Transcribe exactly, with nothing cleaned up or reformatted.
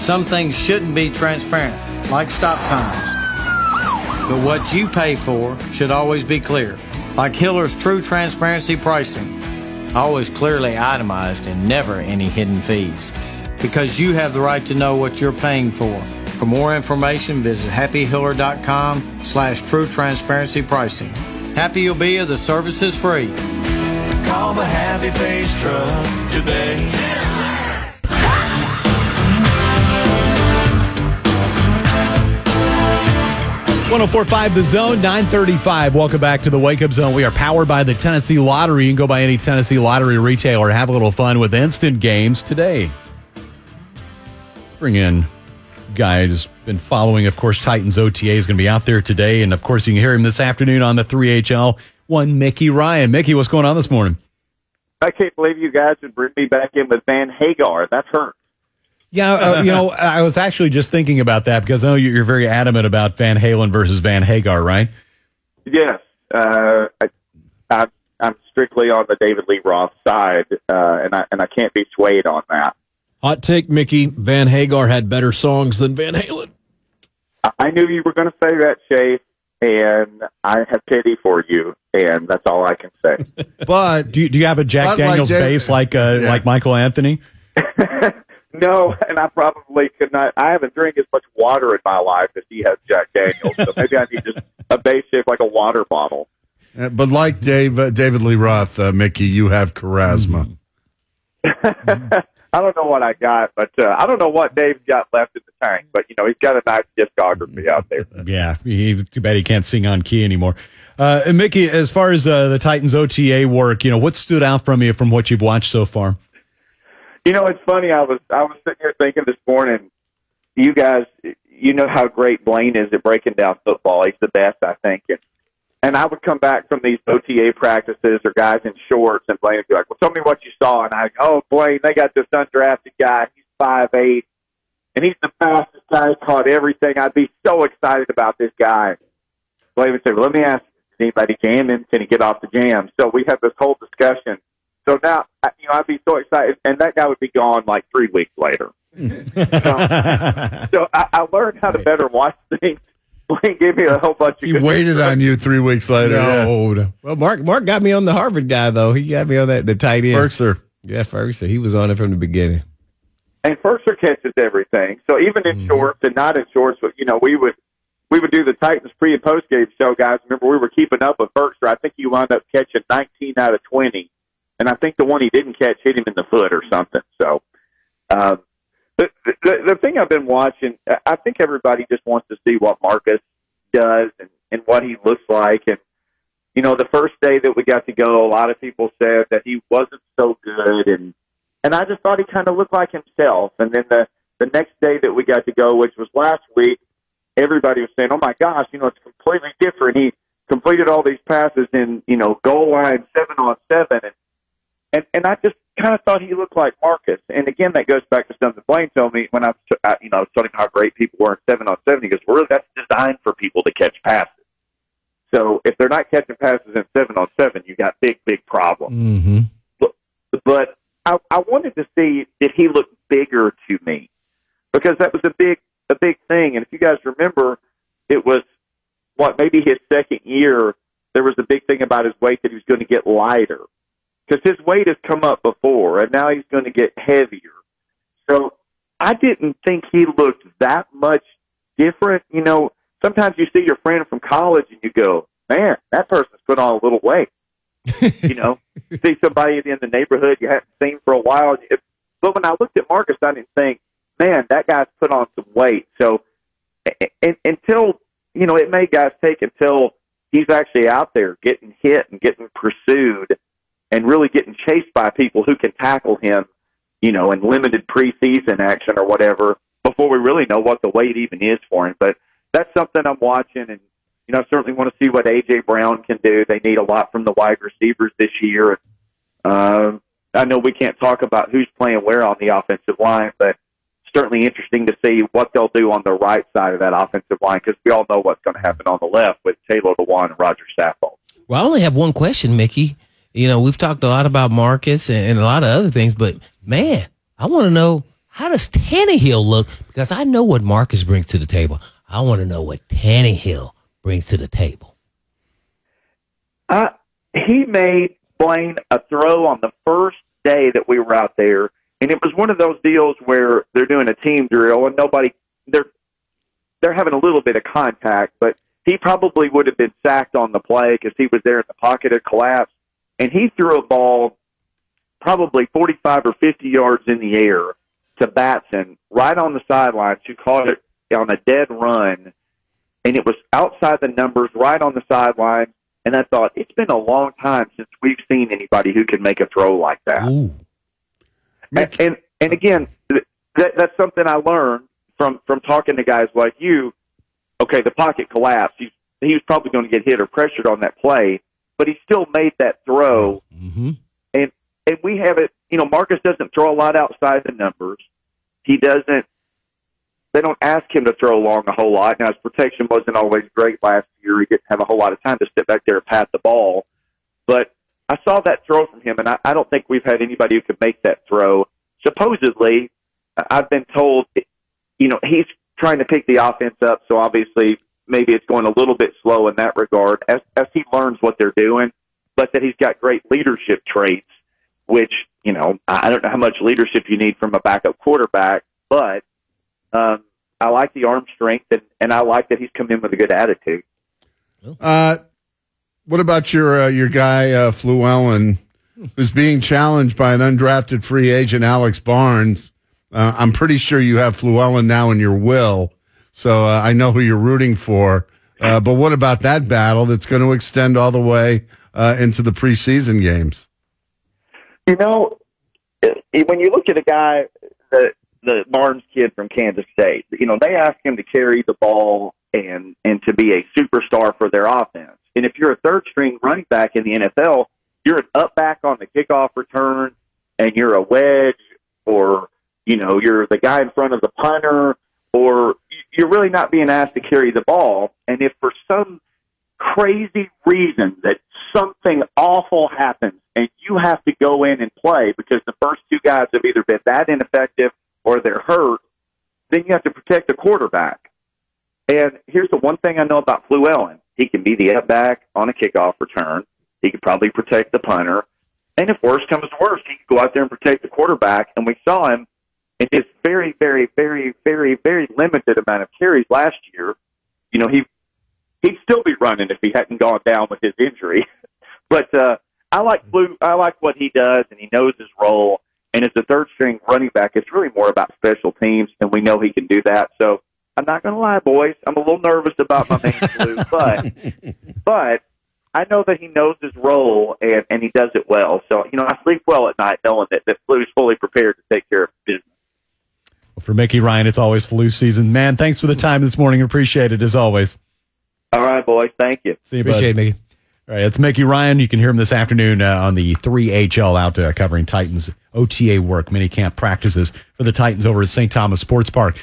Some things shouldn't be transparent, like stop signs. But what you pay for should always be clear, like Hiller's True Transparency Pricing. Always clearly itemized and never any hidden fees. Because you have the right to know what you're paying for. For more information, visit happy hiller dot com slash true transparency pricing. Happy you'll be if the service is free. Call the Happy Face Truck today. one oh four point five The Zone, nine thirty-five. Welcome back to the Wake Up Zone. We are powered by the Tennessee Lottery. You can go by any Tennessee Lottery retailer and have a little fun with instant games today. Bring in a guy who's been following, of course, Titans O T A is going to be out there today. And, of course, you can hear him this afternoon on the three H L one, Mickey Ryan. Mickey, what's going on this morning? I can't believe you guys would bring me back in with Van Hagar. That's hurt. Yeah, uh, you know, I was actually just thinking about that because I know you're very adamant about Van Halen versus Van Hagar, right? Yes. Uh, I, I, I'm strictly on the David Lee Roth side, uh, and I and I can't be swayed on that. Hot take, Mickey. Van Hagar had better songs than Van Halen. I knew you were going to say that, Chase, and I have pity for you, and that's all I can say. But do you, do you have a Jack Daniels like bass like uh, yeah. like Michael Anthony? No, and I probably could not. I haven't drank as much water in my life as he has Jack Daniels, so maybe I need just a base shaped like a water bottle. Uh, but like Dave, uh, David Lee Roth, uh, Mickey, you have charisma. Mm-hmm. I don't know what I got, but uh, I don't know what Dave's got left in the tank. But you know, he's got a nice discography out there. Yeah, he, too bad he can't sing on key anymore. Uh, and Mickey, as far as uh, the Titans O T A work, you know, what stood out from you from what you've watched so far? You know, it's funny. I was I was sitting here thinking this morning, you guys, you know how great Blaine is at breaking down football. He's the best, I think. And, and I would come back from these O T A practices or guys in shorts, and Blaine would be like, well, tell me what you saw. And I go, oh, Blaine, they got this undrafted guy. He's five eight, and he's the fastest guy. He caught everything. I'd be so excited about this guy. Blaine would say, well, let me ask you, does anybody jam him? Can he get off the jam? So we have this whole discussion. So now, you know, I'd be so excited, and that guy would be gone like three weeks later. so so I, I learned how to better watch things. Blaine gave me a whole bunch of. He waited on you three weeks later. No. Yeah. Well, Mark Mark got me on the Harvard guy, though. He got me on that the tight end. Firkser. Yeah, Firkser. He was on it from the beginning. And Firkser catches everything. So even in mm-hmm. shorts and not in shorts, you know, we would we would do the Titans pre and post game show, guys. Remember, we were keeping up with Firkser. I think he wound up catching nineteen out of twenty. And I think the one he didn't catch hit him in the foot or something. So, um, the, the the thing I've been watching, I think everybody just wants to see what Marcus does and, and what he looks like. And, you know, the first day that we got to go, a lot of people said that he wasn't so good. And, and I just thought he kind of looked like himself. And then the, the next day that we got to go, which was last week, everybody was saying, oh, my gosh, you know, it's completely different. He completed all these passes in, you know, goal line seven on seven. And, And and I just kind of thought he looked like Marcus. And again, that goes back to something Blaine told me when I was, uh, you know, I was telling him how great people were in seven on seven. He goes, "Well, that's designed for people to catch passes. So if they're not catching passes in seven on seven, you got big, big problems." Mm-hmm. But, but I, I wanted to see, did he look bigger to me? Because that was a big, a big thing. And if you guys remember, it was what maybe his second year. There was a big thing about his weight that he was going to get lighter. Because his weight has come up before, and now he's going to get heavier. So I didn't think he looked that much different. You know, sometimes you see your friend from college, and you go, man, that person's put on a little weight. You know, see somebody in the neighborhood you haven't seen for a while. But when I looked at Marcus, I didn't think, man, that guy's put on some weight. So and, until, you know, it may guys take until he's actually out there getting hit and getting pursued and really getting chased by people who can tackle him, you know, in limited preseason action or whatever, before we really know what the weight even is for him. But that's something I'm watching, and, you know, I certainly want to see what A J. Brown can do. They need a lot from the wide receivers this year. Um, I know we can't talk about who's playing where on the offensive line, but certainly interesting to see what they'll do on the right side of that offensive line, because we all know what's going to happen on the left with Taylor Lewan and Roger Saffold. Well, I only have one question, Mickey. You know, we've talked a lot about Marcus and, and a lot of other things, but, man, I want to know, how does Tannehill look? Because I know what Marcus brings to the table. I want to know what Tannehill brings to the table. Uh, he made Blaine a throw on the first day that we were out there, and it was one of those deals where they're doing a team drill and nobody they're they're having a little bit of contact, but he probably would have been sacked on the play because he was there in the pocket of collapse, and he threw a ball probably forty-five or fifty yards in the air to Batson right on the sidelines, who caught it on a dead run, and it was outside the numbers right on the sideline. And I thought, it's been a long time since we've seen anybody who can make a throw like that. Ooh. And, and and again, that, that's something I learned from, from talking to guys like you. Okay, the pocket collapsed. He, he was probably going to get hit or pressured on that play, but he still made that throw. Mm-hmm. And and we have it, you know, Marcus doesn't throw a lot outside the numbers. He doesn't, they don't ask him to throw long a whole lot. Now, his protection wasn't always great last year. He didn't have a whole lot of time to sit back there and pat the ball. But I saw that throw from him, and I, I don't think we've had anybody who could make that throw. Supposedly, I've been told, you know, he's trying to pick the offense up, so obviously maybe it's going a little bit slow in that regard as, as he learns what they're doing, but that he's got great leadership traits, which, you know, I don't know how much leadership you need from a backup quarterback, but um, I like the arm strength, and, and I like that he's come in with a good attitude. Uh, what about your uh, your guy, uh, Fluellen, who's being challenged by an undrafted free agent, Alex Barnes? Uh, I'm pretty sure you have Fluellen now in your will, so uh, I know who you're rooting for. Uh, but what about that battle that's going to extend all the way uh, into the preseason games? You know, when you look at a guy, the the Barnes kid from Kansas State, you know, they ask him to carry the ball and and to be a superstar for their offense. And if you're a third string running back in the N F L, you're an up back on the kickoff return, and you're a wedge, or you know, you're the guy in front of the punter, or you're really not being asked to carry the ball. And if for some crazy reason that something awful happens and you have to go in and play because the first two guys have either been that ineffective or they're hurt, then you have to protect the quarterback. And here's the one thing I know about Fluellen. He can be the up back on a kickoff return. He could probably protect the punter. And if worse comes to worse, he could go out there and protect the quarterback. And we saw him in his very, very, very, very, very limited amount of carries last year. You know, he, he'd still be running if he hadn't gone down with his injury. But uh, I like Flu. I like what he does, and he knows his role. And as a third-string running back, it's really more about special teams, and we know he can do that. So I'm not going to lie, boys. I'm a little nervous about my man Flu, but but I know that he knows his role, and, and he does it well. So, you know, I sleep well at night knowing that, that Flu's fully prepared to take care of business. Well, for Mickey Ryan, it's always Flu season. Man, thanks for the time this morning. Appreciate it, as always. All right, boys. Thank you. See you, Appreciate it, Mickey. All right, it's Mickey Ryan. You can hear him this afternoon uh, on the three H L out uh, covering Titans O T A work, mini camp practices for the Titans over at Saint Thomas Sports Park.